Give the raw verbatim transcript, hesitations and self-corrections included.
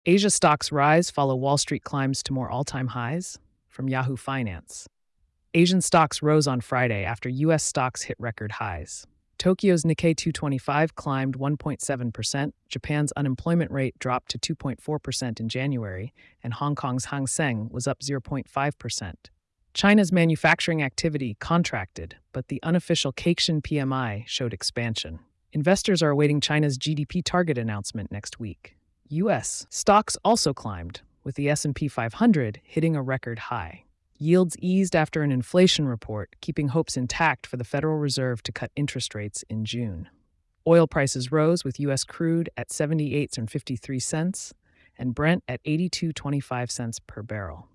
Asia stocks rise follow Wall Street climbs to more all-time highs? From Yahoo Finance. Asian stocks rose on Friday after U S stocks hit record highs. Tokyo's Nikkei two twenty-five climbed one point seven percent, Japan's unemployment rate dropped to two point four percent in January, and Hong Kong's Hang Seng was up zero point five percent. China's manufacturing activity contracted, but the unofficial Caixin P M I showed expansion. Investors are awaiting China's G D P target announcement next week. U S stocks also climbed, with the S and P five hundred hitting a record high. Yields eased after an inflation report, keeping hopes intact for the Federal Reserve to cut interest rates in June. Oil prices rose with U S crude at seventy-eight dollars and fifty-three cents and Brent at eighty-two dollars and twenty-five cents per barrel.